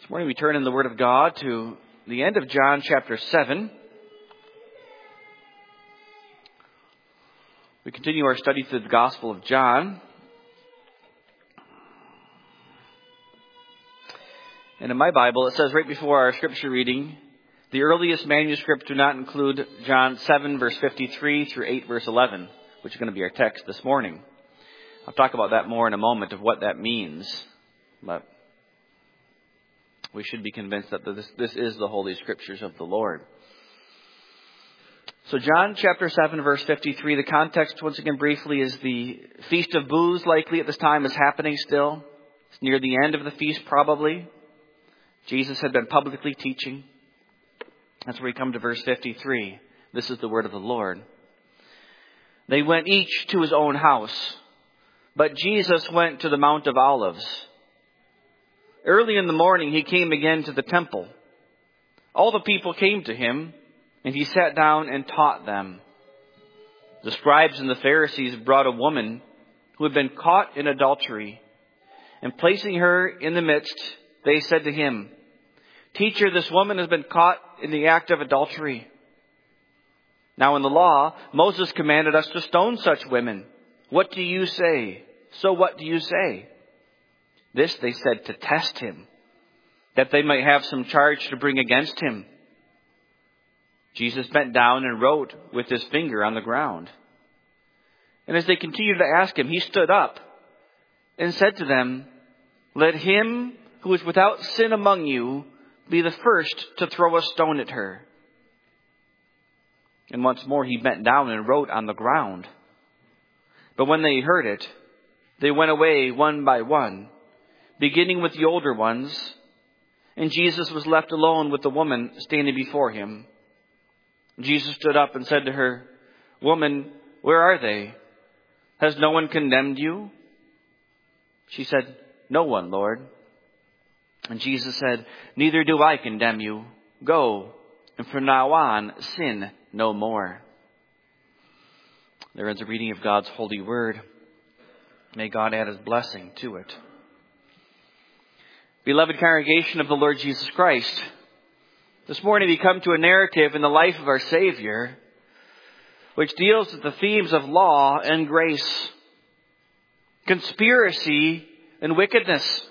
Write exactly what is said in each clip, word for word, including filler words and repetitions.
This morning we turn in the Word of God to the end of John chapter seven. We continue our study through the Gospel of John. And in my Bible, it says right before our scripture reading, the earliest manuscripts do not include John seven, verse fifty-three through eight, verse eleven, which is going to be our text this morning. I'll talk about that more in a moment of what that means. But we should be convinced that this, this is the Holy Scriptures of the Lord. So John chapter seven, verse fifty-three, the context, once again briefly, is the Feast of Booths, likely at this time, is happening still. It's near the end of the feast, probably. Jesus had been publicly teaching. That's where we come to verse fifty-three. This is the word of the Lord. They went each to his own house, but Jesus went to the Mount of Olives. Early in the morning, he came again to the temple. All the people came to him, and he sat down and taught them. The scribes and the Pharisees brought a woman who had been caught in adultery, and placing her in the midst, they said to him, "Teacher, this woman has been caught in the act of adultery. Now in the law, Moses commanded us to stone such women. What do you say? So what do you say?" This they said to test him, that they might have some charge to bring against him. Jesus bent down and wrote with his finger on the ground. And as they continued to ask him, he stood up and said to them, "Let him who is without sin among you be the first to throw a stone at her." And once more he bent down and wrote on the ground. But when they heard it, they went away one by one, beginning with the older ones, and Jesus was left alone with the woman standing before him. Jesus stood up and said to her, "Woman, where are they? Has no one condemned you?" She said, "No one, Lord." And Jesus said, "Neither do I condemn you. Go, and from now on, sin no more." There is a reading of God's holy word. May God add his blessing to it. Beloved congregation of the Lord Jesus Christ, this morning we come to a narrative in the life of our Savior which deals with the themes of law and grace, conspiracy and wickedness.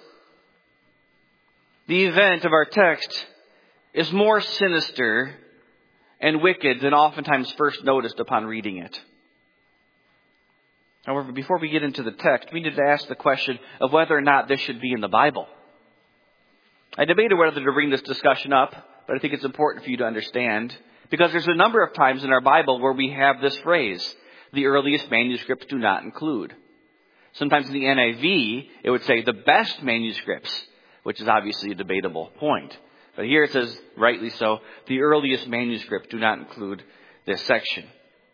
The event of our text is more sinister and wicked than oftentimes first noticed upon reading it. However, before we get into the text, we need to ask the question of whether or not this should be in the Bible. I debated whether to bring this discussion up, but I think it's important for you to understand, because there's a number of times in our Bible where we have this phrase, the earliest manuscripts do not include. Sometimes in the N I V, it would say the best manuscripts, which is obviously a debatable point. But here it says, rightly so, the earliest manuscripts do not include this section.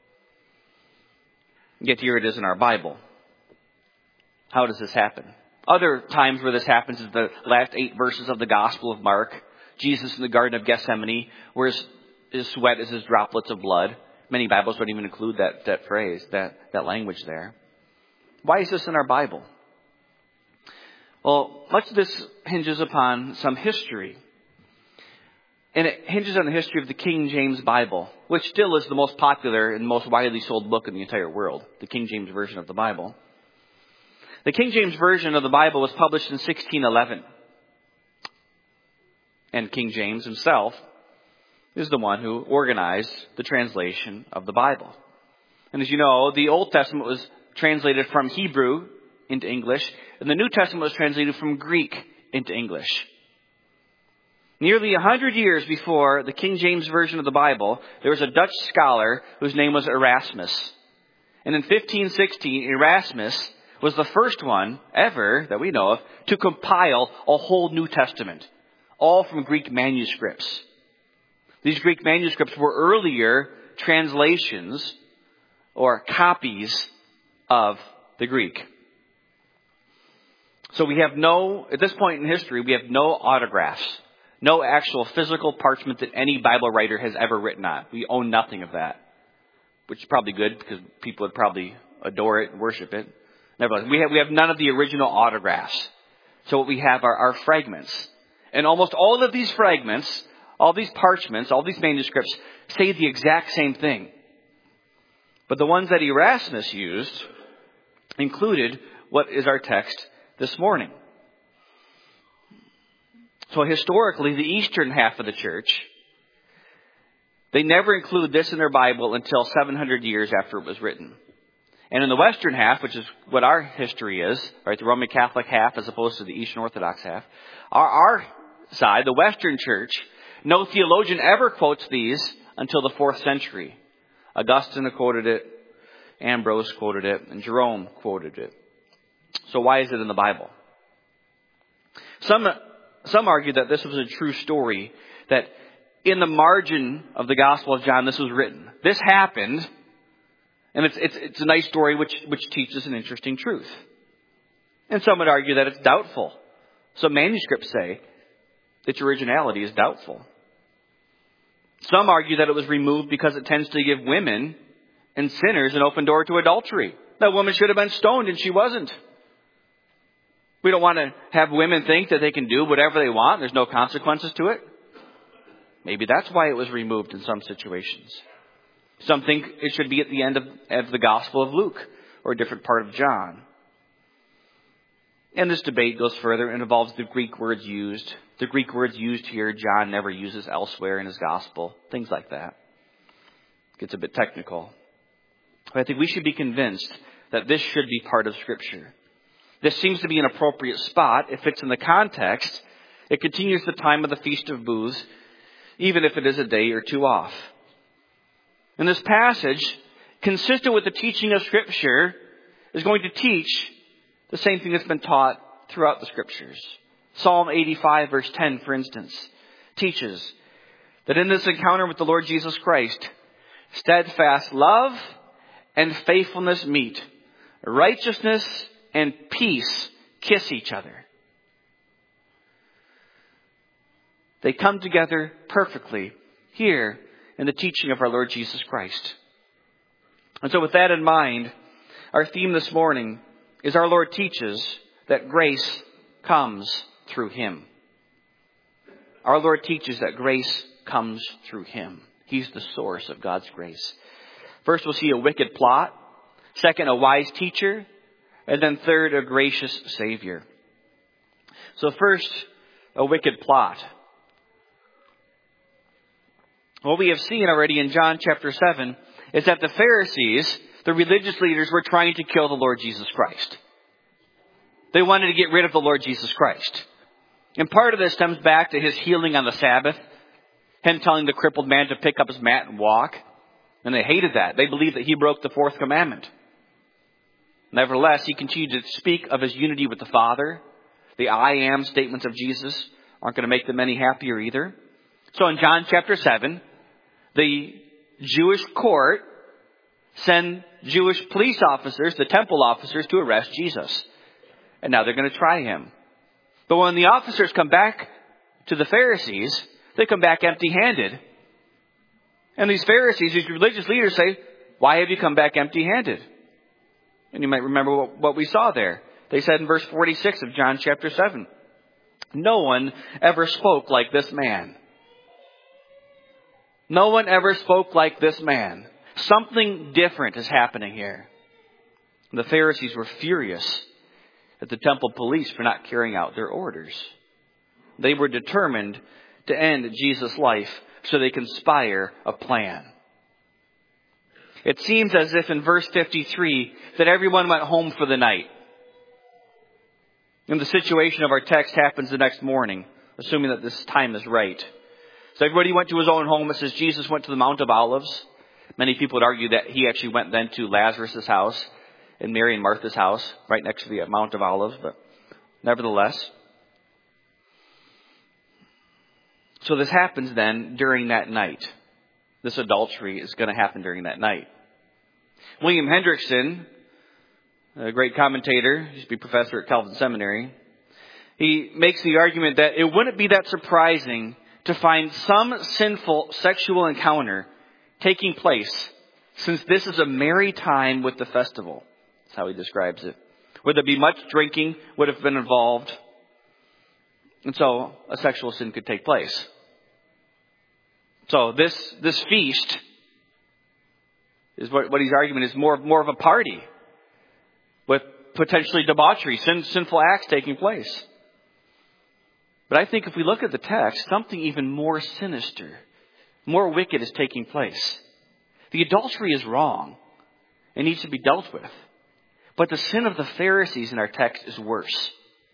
Yet here it is in our Bible. How does this happen? Other times where this happens is the last eight verses of the Gospel of Mark. Jesus in the Garden of Gethsemane, where his, his sweat is his droplets of blood. Many Bibles don't even include that, that phrase, that, that language there. Why is this in our Bible? Well, much of this hinges upon some history. And it hinges on the history of the King James Bible, which still is the most popular and most widely sold book in the entire world, the King James Version of the Bible. The King James Version of the Bible was published in sixteen eleven. And King James himself is the one who organized the translation of the Bible. And as you know, the Old Testament was translated from Hebrew into English, and the New Testament was translated from Greek into English. Nearly a hundred years before the King James Version of the Bible, there was a Dutch scholar whose name was Erasmus. And in fifteen sixteen, Erasmus was the first one ever that we know of to compile a whole New Testament, all from Greek manuscripts. These Greek manuscripts were earlier translations or copies of the Greek. So we have no, at this point in history, we have no autographs, no actual physical parchment that any Bible writer has ever written on. We own nothing of that, which is probably good because people would probably adore it and worship it. Nevertheless, we have, we have none of the original autographs. So what we have are, are fragments. And almost all of these fragments, all these parchments, all these manuscripts say the exact same thing. But the ones that Erasmus used included what is our text this morning. So historically, the eastern half of the church, they never include this in their Bible until seven hundred years after it was written. And in the western half, which is what our history is, right, the Roman Catholic half as opposed to the Eastern Orthodox half, our, our side, the Western church, no theologian ever quotes these until the fourth century. Augustine quoted it, Ambrose quoted it, and Jerome quoted it. So why is it in the Bible? Some, some argue that this was a true story, that in the margin of the Gospel of John, this was written. This happened, and it's, it's, it's a nice story which, which teaches an interesting truth. And some would argue that it's doubtful. Some manuscripts say its originality is doubtful. Some argue that it was removed because it tends to give women and sinners an open door to adultery. That woman should have been stoned and she wasn't. We don't want to have women think that they can do whatever they want. There's no consequences to it. Maybe that's why it was removed in some situations. Some think it should be at the end of, of the Gospel of Luke or a different part of John. And this debate goes further and involves the Greek words used. The Greek words used here, John never uses elsewhere in his Gospel. Things like that. Gets a bit technical. But I think we should be convinced that this should be part of Scripture. This seems to be an appropriate spot. It fits in the context. It continues the time of the Feast of Booths, even if it is a day or two off. And this passage, consistent with the teaching of Scripture, is going to teach the same thing that's been taught throughout the Scriptures. Psalm eighty-five, verse ten, for instance, teaches that in this encounter with the Lord Jesus Christ, steadfast love and faithfulness meet. Righteousness and peace kiss each other. They come together perfectly here in the teaching of our Lord Jesus Christ. And so with that in mind, our theme this morning is our Lord teaches that grace comes through Him. Our Lord teaches that grace comes through Him. He's the source of God's grace. First, we'll see a wicked plot. Second, a wise teacher. And then third, a gracious Savior. So first, a wicked plot. What we have seen already in John chapter seven is that the Pharisees, the religious leaders, were trying to kill the Lord Jesus Christ. They wanted to get rid of the Lord Jesus Christ. And part of this stems back to His healing on the Sabbath. Him telling the crippled man to pick up his mat and walk. And they hated that. They believed that He broke the fourth commandment. Nevertheless, He continued to speak of His unity with the Father. The I am statements of Jesus aren't going to make them any happier either. So in John chapter seven, the Jewish court send Jewish police officers, the temple officers, to arrest Jesus. And now they're going to try Him. But when the officers come back to the Pharisees, they come back empty-handed. And these Pharisees, these religious leaders say, why have you come back empty-handed? And you might remember what, what we saw there. They said in verse forty-six of John chapter seven, no one ever spoke like this man. No one ever spoke like this man. Something different is happening here. The Pharisees were furious at the temple police for not carrying out their orders. They were determined to end Jesus' life, so they conspire a plan. It seems as if in verse fifty-three that everyone went home for the night. And the situation of our text happens the next morning, assuming that this time is right. So everybody went to his own home. It says Jesus went to the Mount of Olives. Many people would argue that He actually went then to Lazarus' house and Mary and Martha's house, right next to the Mount of Olives. But nevertheless, so this happens then during that night. This adultery is going to happen during that night. William Hendrickson, a great commentator, used to be professor at Calvin Seminary, he makes the argument that it wouldn't be that surprising to find some sinful sexual encounter taking place, since this is a merry time with the festival. That's how he describes it. Would there be much drinking would have been involved? And so a sexual sin could take place. So this this feast is what, what he's arguing is more, more of a party with potentially debauchery, sin, sinful acts taking place. But I think if we look at the text, something even more sinister, more wicked is taking place. The adultery is wrong and needs to be dealt with. But the sin of the Pharisees in our text is worse.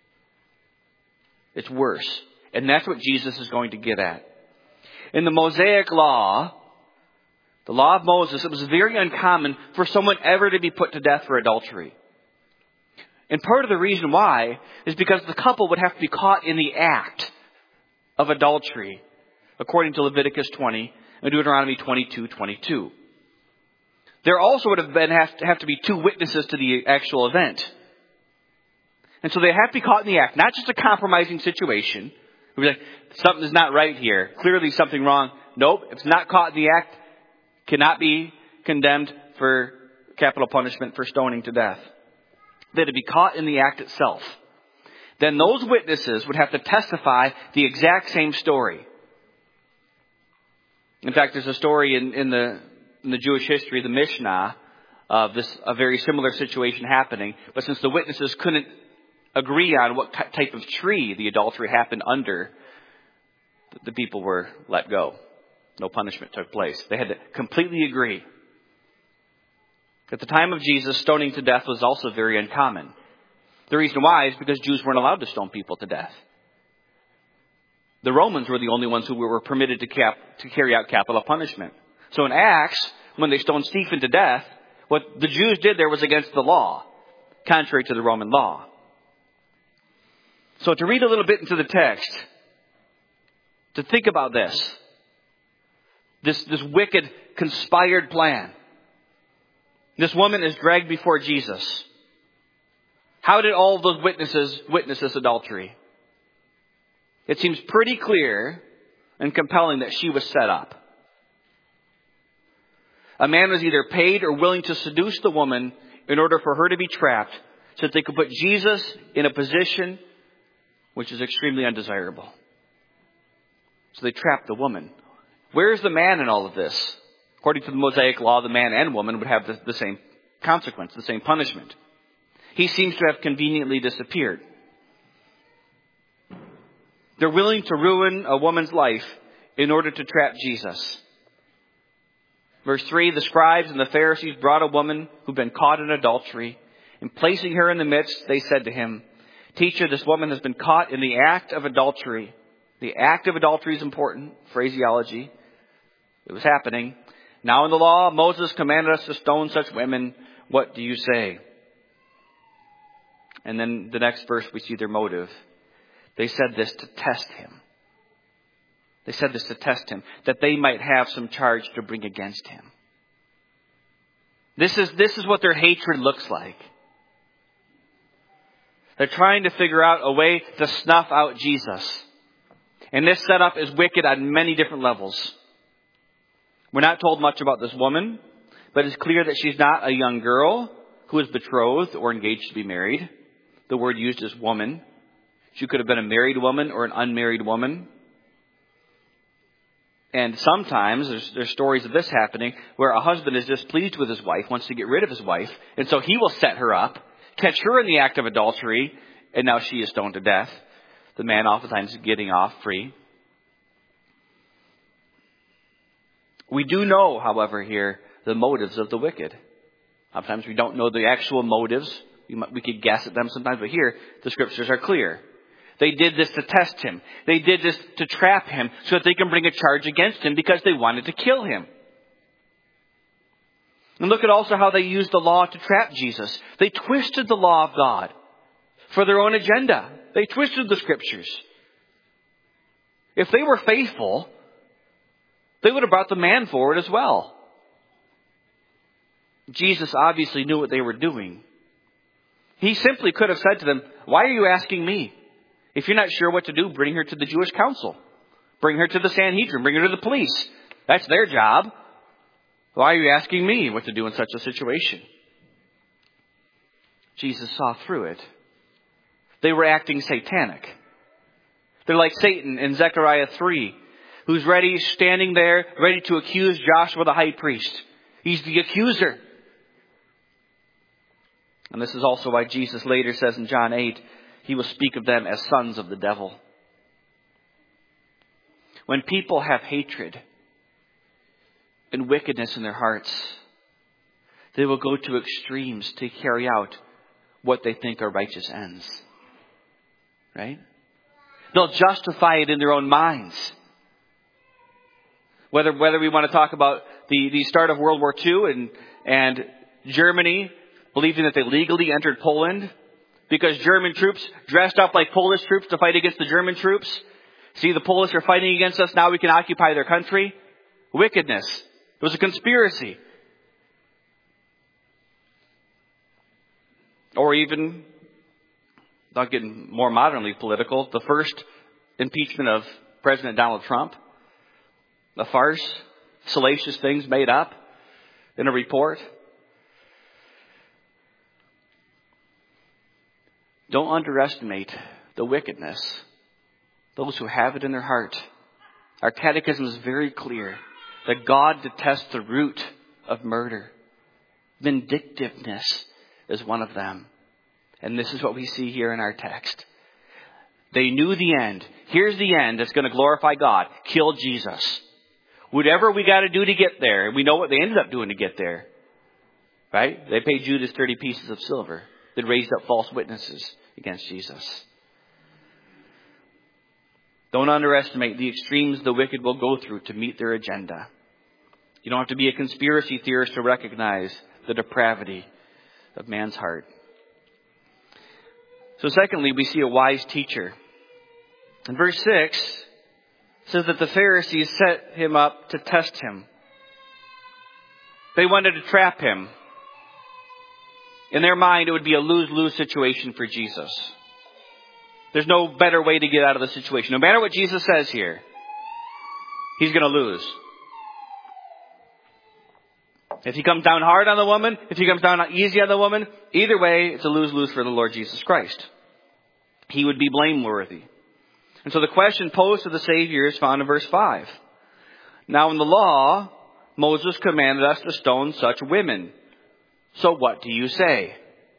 It's worse. And that's what Jesus is going to get at. In the Mosaic law, the law of Moses, it was very uncommon for someone ever to be put to death for adultery. And part of the reason why is because the couple would have to be caught in the act of adultery, according to Leviticus twenty and Deuteronomy twenty-two twenty-two. There also would have been have to, have to be two witnesses to the actual event. And so they have to be caught in the act, not just a compromising situation. We'd be like, something is not right here. Clearly something wrong. Nope, if it's not caught in the act, cannot be condemned for capital punishment for stoning to death. They had to be caught in the act itself. Then those witnesses would have to testify the exact same story. In fact, there's a story in, in the in the Jewish history, the Mishnah, of this a very similar situation happening. But since the witnesses couldn't agree on what type of tree the adultery happened under, the people were let go. No punishment took place. They had to completely agree. At the time of Jesus, stoning to death was also very uncommon. The reason why is because Jews weren't allowed to stone people to death. The Romans were the only ones who were permitted to, cap, to carry out capital punishment. So in Acts, when they stoned Stephen to death, what the Jews did there was against the law, contrary to the Roman law. So to read a little bit into the text, to think about this, this, this wicked, conspired plan. This woman is dragged before Jesus. How did all of those witnesses witness this adultery? It seems pretty clear and compelling that she was set up. A man was either paid or willing to seduce the woman in order for her to be trapped so that they could put Jesus in a position which is extremely undesirable. So they trapped the woman. Where is the man in all of this? According to the Mosaic law, the man and woman would have the, the same consequence, the same punishment. He seems to have conveniently disappeared. They're willing to ruin a woman's life in order to trap Jesus. Verse three, the scribes and the Pharisees brought a woman who'd been caught in adultery, and placing her in the midst, they said to him, "Teacher, this woman has been caught in the act of adultery." The act of adultery is important phraseology. It was happening. "Now in the law, Moses commanded us to stone such women. What do you say?" And then the next verse, we see their motive. They said this to test him. They said this to test him, that they might have some charge to bring against him. This is, this is what their hatred looks like. They're trying to figure out a way to snuff out Jesus. And this setup is wicked on many different levels. We're not told much about this woman, but it's clear that she's not a young girl who is betrothed or engaged to be married. The word used is woman. She could have been a married woman or an unmarried woman. And sometimes there's, there's stories of this happening where a husband is displeased with his wife, wants to get rid of his wife, and so he will set her up, catch her in the act of adultery, and now she is stoned to death. The man oftentimes is getting off free. We do know, however, here, the motives of the wicked. Sometimes we don't know the actual motives. We, might, we could guess at them sometimes, but here the scriptures are clear. They did this to test him. They did this to trap him so that they can bring a charge against him because they wanted to kill him. And look at also how they used the law to trap Jesus. They twisted the law of God for their own agenda. They twisted the scriptures. If they were faithful, they would have brought the man forward as well. Jesus obviously knew what they were doing. He simply could have said to them, "Why are you asking me? If you're not sure what to do, bring her to the Jewish council. Bring her to the Sanhedrin. Bring her to the police. That's their job. Why are you asking me what to do in such a situation?" Jesus saw through it. They were acting satanic. They're like Satan in Zechariah three, who's ready, standing there, ready to accuse Joshua the high priest. He's the accuser. And this is also why Jesus later says in John eight, he will speak of them as sons of the devil. When people have hatred and wickedness in their hearts, they will go to extremes to carry out what they think are righteous ends. Right? They'll justify it in their own minds. Whether whether we want to talk about the, the start of World War Two and, and Germany believing that they legally entered Poland because German troops dressed up like Polish troops to fight against the German troops. See, the Polish are fighting against us. Now we can occupy their country. Wickedness. It was a conspiracy. Or even, not getting more modernly political, the first impeachment of President Donald Trump. A farce. Salacious things made up in a report. Don't underestimate the wickedness. Those who have it in their heart. Our catechism is very clear that God detests the root of murder. Vindictiveness is one of them. And this is what we see here in our text. They knew the end. Here's the end that's going to glorify God. Kill Jesus. Whatever we got to do to get there. We know what they ended up doing to get there. Right? They paid Judas thirty pieces of silver. They raised up false witnesses against Jesus. Don't underestimate the extremes the wicked will go through to meet their agenda. You don't have to be a conspiracy theorist to recognize the depravity of man's heart. So secondly, we see a wise teacher. In verse six, it says that the Pharisees set him up to test him. They wanted to trap him. In their mind, it would be a lose-lose situation for Jesus. There's no better way to get out of the situation. No matter what Jesus says here, he's going to lose. If he comes down hard on the woman, if he comes down easy on the woman, either way, it's a lose-lose for the Lord Jesus Christ. He would be blameworthy. And so the question posed to the Savior is found in verse five. Now in the law, Moses commanded us to stone such women. So what do you say?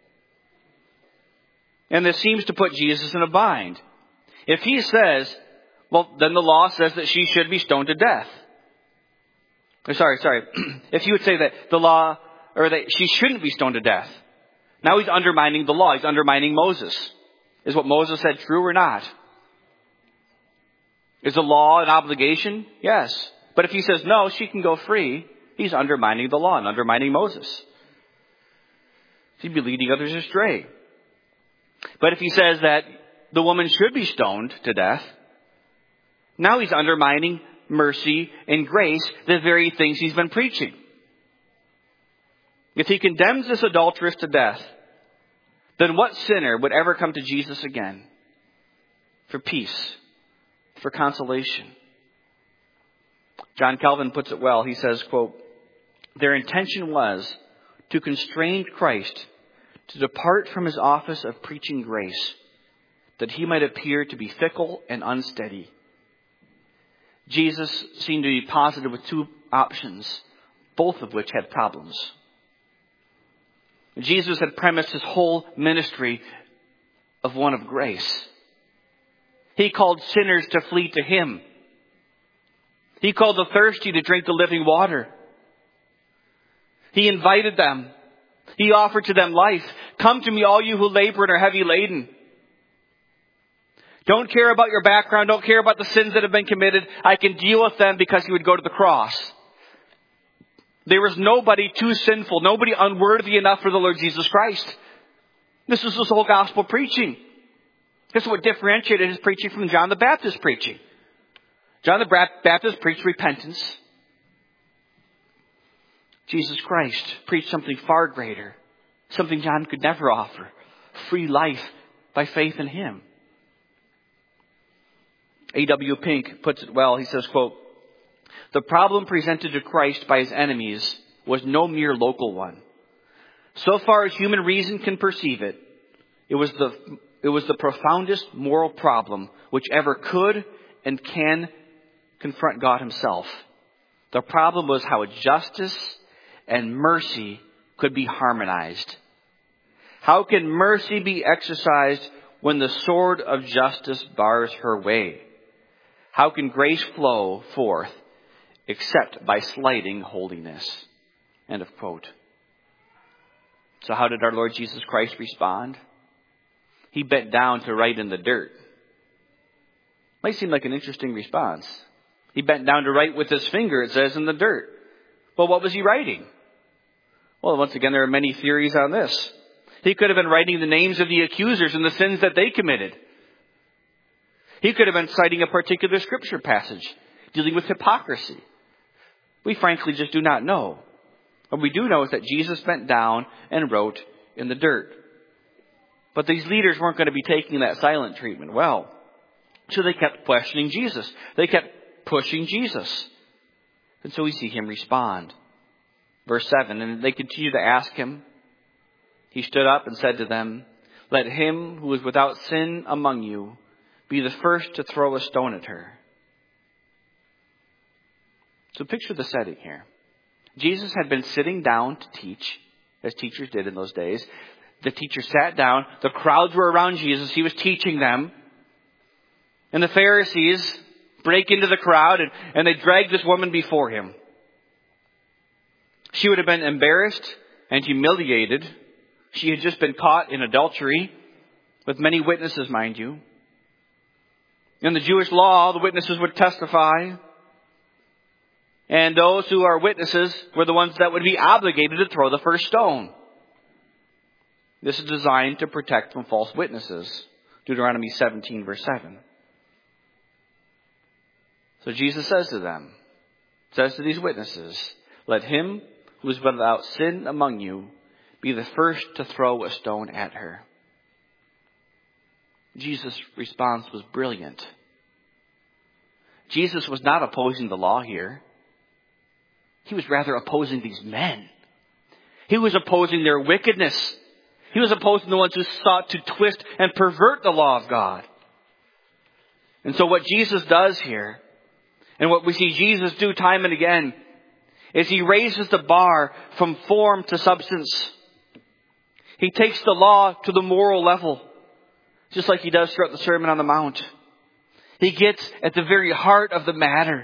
And this seems to put Jesus in a bind. If he says, well, then the law says that she should be stoned to death. Or sorry, sorry. If he would say that the law, or that she shouldn't be stoned to death. Now he's undermining the law. He's undermining Moses. Is what Moses said true or not? Is the law an obligation? Yes. But if he says no, she can go free, he's undermining the law and undermining Moses. He'd be leading others astray. But if he says that the woman should be stoned to death, now he's undermining mercy and grace, the very things he's been preaching. If he condemns this adulteress to death, then what sinner would ever come to Jesus again for peace, for consolation? John Calvin puts it well. He says, quote, their intention was to constrain Christ to depart from his office of preaching grace, that he might appear to be fickle and unsteady. Jesus seemed to be posited with two options, both of which had problems. Jesus had premised his whole ministry of one of grace. He called sinners to flee to him. He called the thirsty to drink the living water. He invited them. He offered to them life. Come to me, all you who labor and are heavy laden. Don't care about your background. Don't care about the sins that have been committed. I can deal with them because he would go to the cross. There was nobody too sinful, nobody unworthy enough for the Lord Jesus Christ. This was his whole gospel preaching. This is what differentiated his preaching from John the Baptist's preaching. John the Baptist preached repentance. Jesus Christ preached something far greater, something John could never offer, free life by faith in him. A W Pink puts it well. He says, quote, the problem presented to Christ by his enemies was no mere local one. So far as human reason can perceive it, it was the, it It was the profoundest moral problem which ever could and can confront God himself. The problem was how justice and mercy could be harmonized. How can mercy be exercised when the sword of justice bars her way? How can grace flow forth except by slighting holiness? End of quote. So how did our Lord Jesus Christ respond? He bent down to write in the dirt. Might seem like an interesting response. He bent down to write with his finger, it says, in the dirt. Well, what was he writing? Well, once again, there are many theories on this. He could have been writing the names of the accusers and the sins that they committed. He could have been citing a particular scripture passage dealing with hypocrisy. We frankly just do not know. What we do know is that Jesus bent down and wrote in the dirt. But these leaders weren't going to be taking that silent treatment well. So they kept questioning Jesus. They kept pushing Jesus. And so we see him respond. Verse seven, and they continued to ask him. He stood up and said to them, "Let him who is without sin among you be the first to throw a stone at her." So picture the setting here. Jesus had been sitting down to teach, as teachers did in those days. The teacher sat down. The crowds were around Jesus. He was teaching them. And the Pharisees break into the crowd and, and they drag this woman before him. She would have been embarrassed and humiliated. She had just been caught in adultery with many witnesses, mind you. In the Jewish law, the witnesses would testify. And those who are witnesses were the ones that would be obligated to throw the first stone. This is designed to protect from false witnesses. Deuteronomy seventeen, verse seven. So Jesus says to them, says to these witnesses, "Let him who is without sin among you be the first to throw a stone at her." Jesus' response was brilliant. Jesus was not opposing the law here. He was rather opposing these men. He was opposing their wickedness. He was opposing the ones who sought to twist and pervert the law of God. And so what Jesus does here, and what we see Jesus do time and again, is he raises the bar from form to substance. He takes the law to the moral level, just like he does throughout the Sermon on the Mount. He gets at the very heart of the matter.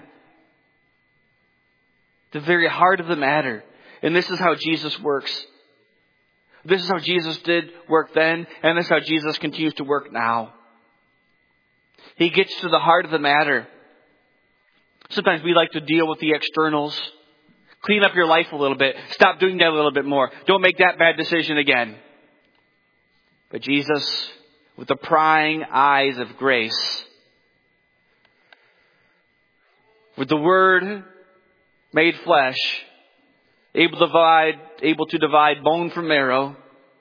The very heart of the matter. And this is how Jesus works. This is how Jesus did work then, and this is how Jesus continues to work now. He gets to the heart of the matter. Sometimes we like to deal with the externals. Clean up your life a little bit. Stop doing that a little bit more. Don't make that bad decision again. But Jesus, with the prying eyes of grace, with the Word made flesh, able to divide, able to divide bone from marrow,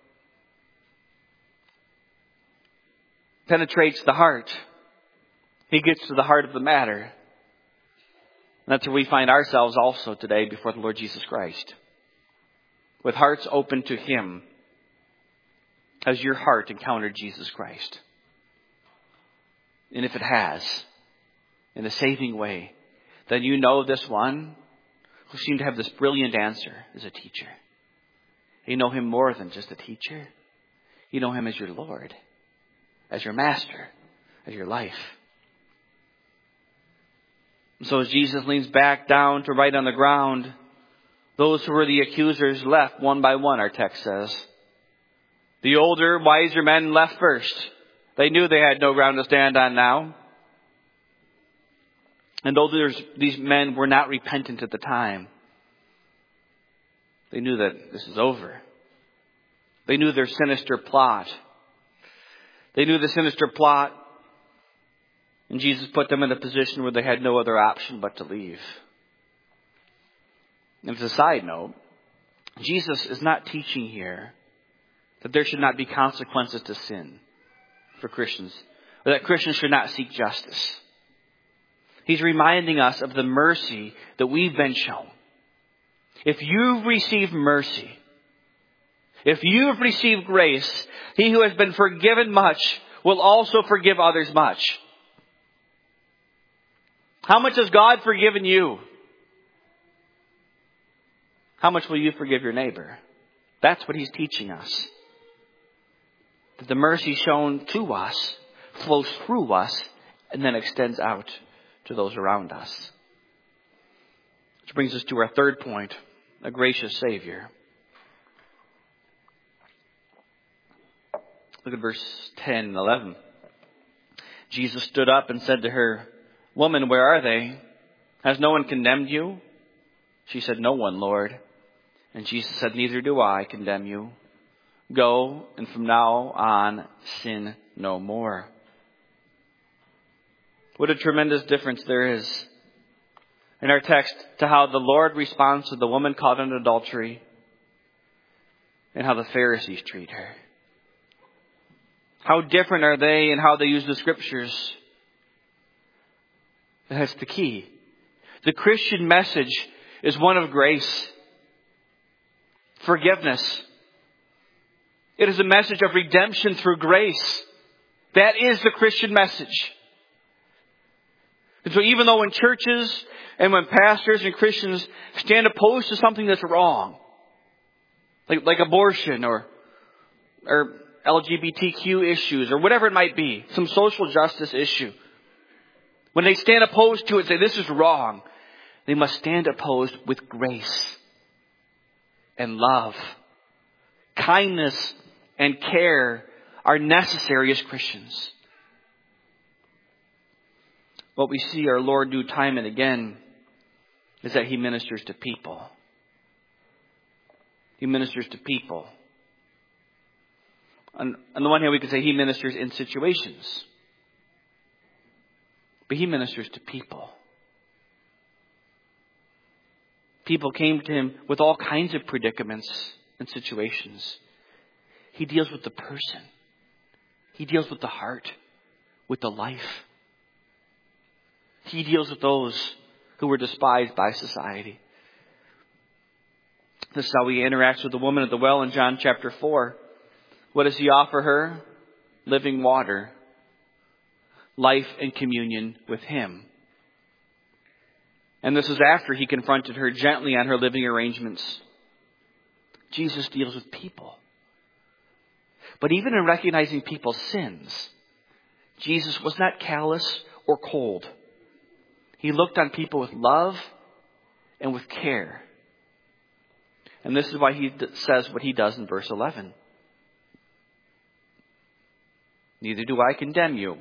penetrates the heart. He gets to the heart of the matter. And that's where we find ourselves also today before the Lord Jesus Christ. With hearts open to Him. Has your heart encountered Jesus Christ? And if it has, in a saving way, then you know this one who seemed to have this brilliant answer as a teacher. You know him more than just a teacher. You know him as your Lord, as your master, as your life. And so as Jesus leans back down to write on the ground, those who were the accusers left one by one, our text says. The older, wiser men left first. They knew they had no ground to stand on now. And though these men were not repentant at the time, they knew that this is over. They knew their sinister plot. They knew the sinister plot. And Jesus put them in a position where they had no other option but to leave. And as a side note, Jesus is not teaching here that there should not be consequences to sin for Christians, or that Christians should not seek justice. He's reminding us of the mercy that we've been shown. If you've received mercy, if you've received grace, he who has been forgiven much will also forgive others much. How much has God forgiven you? How much will you forgive your neighbor? That's what he's teaching us. That the mercy shown to us flows through us and then extends out to those around us. Which brings us to our third point, a gracious Savior. Look at verse ten and eleven. Jesus stood up and said to her, "Woman, where are they? Has no one condemned you?" She said, "No one, Lord." And Jesus said, "Neither do I condemn you. Go, and from now on, sin no more." What a tremendous difference there is in our text to how the Lord responds to the woman caught in adultery and how the Pharisees treat her. How different are they in how they use the Scriptures? That's the key. The Christian message is one of grace, forgiveness. It is a message of redemption through grace. That is the Christian message. And so even though when churches and when pastors and Christians stand opposed to something that's wrong, like, like abortion or, or L G B T Q issues or whatever it might be, some social justice issue, when they stand opposed to it and say this is wrong, they must stand opposed with grace and love. Kindness and care are necessary as Christians. What we see our Lord do time and again is that He ministers to people. He ministers to people. On, on the one hand, we could say He ministers in situations. But He ministers to people. People came to Him with all kinds of predicaments and situations. He deals with the person. He deals with the heart, with the life. He deals with those who were despised by society. This is how He interacts with the woman at the well in John chapter four. What does He offer her? Living water. Life and communion with Him. And this is after He confronted her gently on her living arrangements. Jesus deals with people. But even in recognizing people's sins, Jesus was not callous or cold. He looked on people with love and with care. And this is why He says what He does in verse eleven. Neither do I condemn you.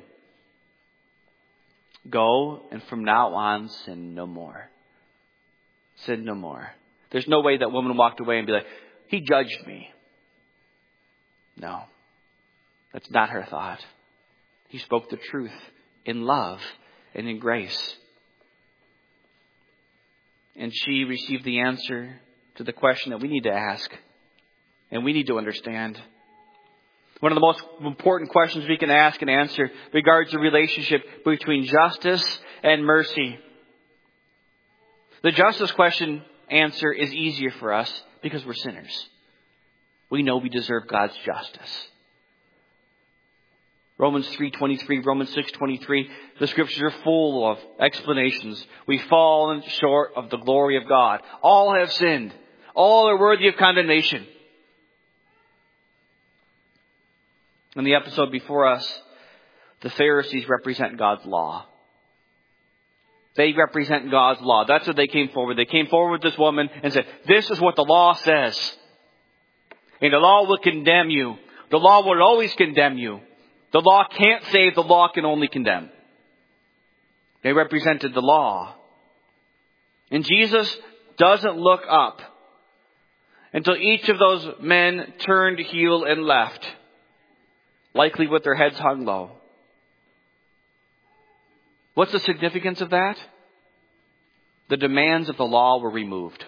Go, and from now on, sin no more. Sin no more. There's no way that woman walked away and be like, He judged me. No, that's not her thought. He spoke the truth in love and in grace. And she received the answer to the question that we need to ask and we need to understand. One of the most important questions we can ask and answer regards the relationship between justice and mercy. The justice question answer is easier for us because we're sinners. We know we deserve God's justice. Romans three twenty-three, Romans six twenty-three, the Scriptures are full of explanations. We've fallen short of the glory of God. All have sinned. All are worthy of condemnation. In the episode before us, the Pharisees represent God's law. They represent God's law. That's what they came forward. They came forward with this woman and said, this is what the law says. And the law will condemn you. The law will always condemn you. The law can't save. The law can only condemn. They represented the law. And Jesus doesn't look up until each of those men turned heel and left, likely with their heads hung low. What's the significance of that? The demands of the law were removed.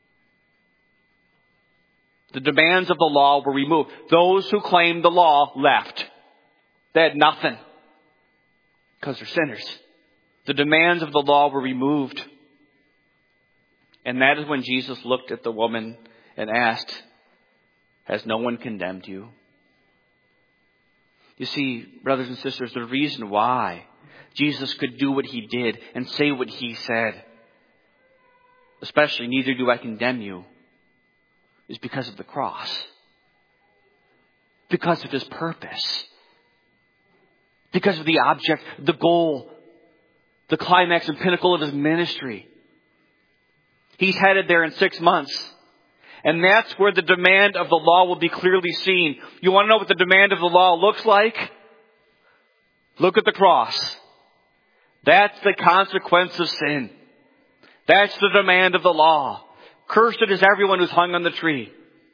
The demands of the law were removed. Those who claimed the law left. They had nothing because they're sinners. The demands of the law were removed. And that is when Jesus looked at the woman and asked, has no one condemned you? You see, brothers and sisters, the reason why Jesus could do what he did and say what he said, especially neither do I condemn you, is because of the cross. Because of his purpose. Because of the object, the goal, the climax and pinnacle of his ministry. He's headed there in six months. And that's where the demand of the law will be clearly seen. You want to know what the demand of the law looks like? Look at the cross. That's the consequence of sin. That's the demand of the law. Cursed is everyone who's hung on the tree.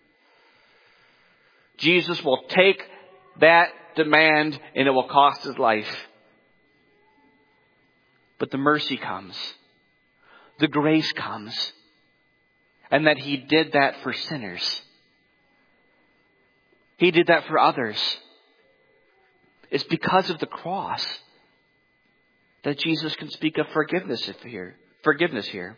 Jesus will take that demand and it will cost his life. But the mercy comes. The grace comes. And that he did that for sinners. He did that for others. It's because of the cross that Jesus can speak of forgiveness here. Forgiveness here.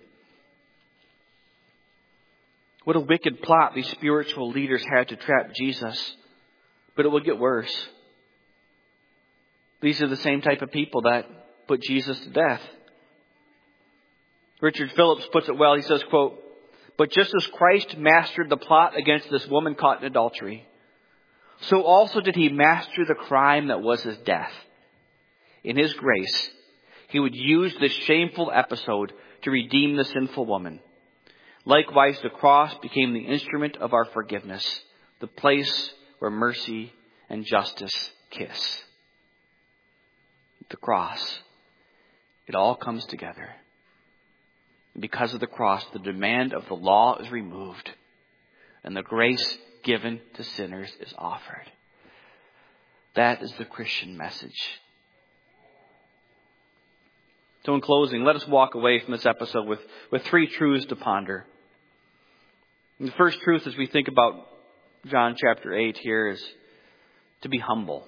What a wicked plot these spiritual leaders had to trap Jesus. But it will get worse. These are the same type of people that put Jesus to death. Richard Phillips puts it well. He says, quote, "But just as Christ mastered the plot against this woman caught in adultery, so also did he master the crime that was his death. In his grace, he would use this shameful episode to redeem the sinful woman. Likewise, the cross became the instrument of our forgiveness, the place where mercy and justice kiss." The cross. It all comes together. And because of the cross, the demand of the law is removed. And the grace given to sinners is offered. That is the Christian message. So in closing, let us walk away from this episode with, with three truths to ponder. And the first truth as we think about John chapter eight here is to be humble.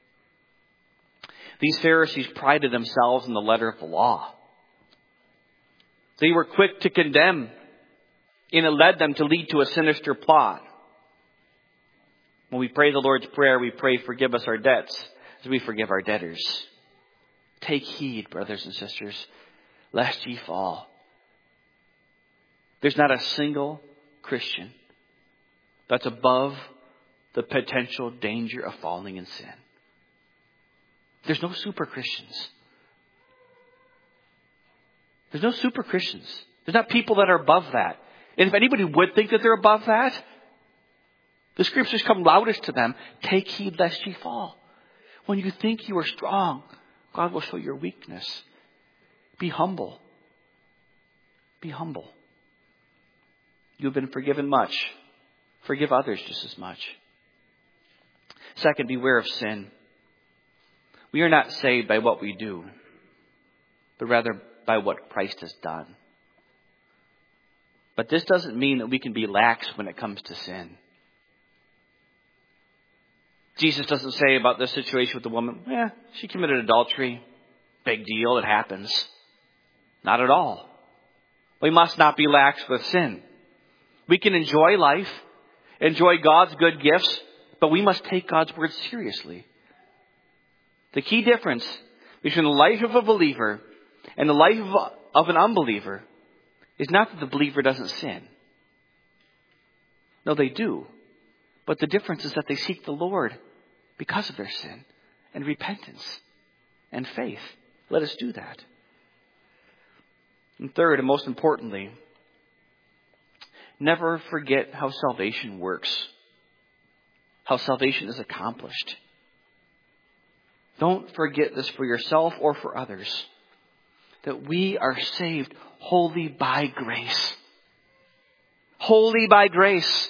These Pharisees prided themselves in the letter of the law. They were quick to condemn, and it led them to lead to a sinister plot. When we pray the Lord's Prayer, we pray, "Forgive us our debts as we forgive our debtors." Take heed, brothers and sisters, lest ye fall. There's not a single Christian that's above the potential danger of falling in sin. There's no super Christians. There's no super Christians. There's not people that are above that. And if anybody would think that they're above that, the scriptures come loudest to them. Take heed lest ye fall. When you think you are strong, God will show your weakness. Be humble. Be humble. You've been forgiven much. Forgive others just as much. Second, beware of sin. We are not saved by what we do, but rather by what Christ has done. But this doesn't mean that we can be lax when it comes to sin. Jesus doesn't say about this situation with the woman, "Yeah, she committed adultery. Big deal, it happens." Not at all. We must not be lax with sin. We can enjoy life, enjoy God's good gifts, but we must take God's word seriously. The key difference between the life of a believer and the life of, of an unbeliever is not that the believer doesn't sin. No, they do. But the difference is that they seek the Lord because of their sin and repentance and faith. Let us do that. And third, and most importantly, never forget how salvation works, how salvation is accomplished. Don't forget this for yourself or for others, that we are saved wholly by grace. Wholly by grace.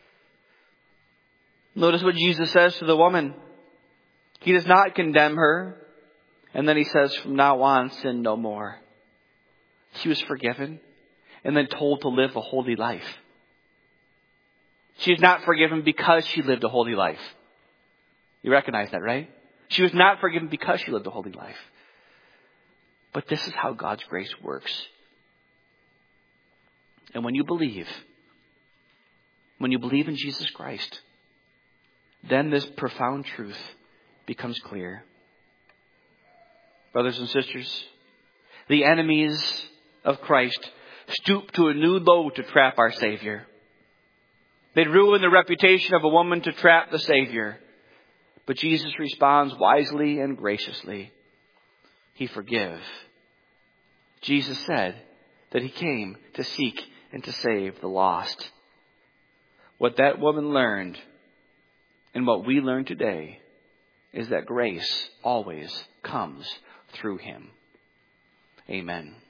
Notice what Jesus says to the woman. He does not condemn her. And then he says, "From now on, sin no more." She was forgiven and then told to live a holy life. She is not forgiven because she lived a holy life. You recognize that, right? She was not forgiven because she lived a holy life. But this is how God's grace works. And when you believe, when you believe in Jesus Christ, then this profound truth becomes clear. Brothers and sisters, the enemies of Christ stoop to a new low to trap our Savior. They'd ruin the reputation of a woman to trap the Savior. But Jesus responds wisely and graciously. He forgives. Jesus said that He came to seek and to save the lost. What that woman learned and what we learn today is that grace always comes through Him. Amen.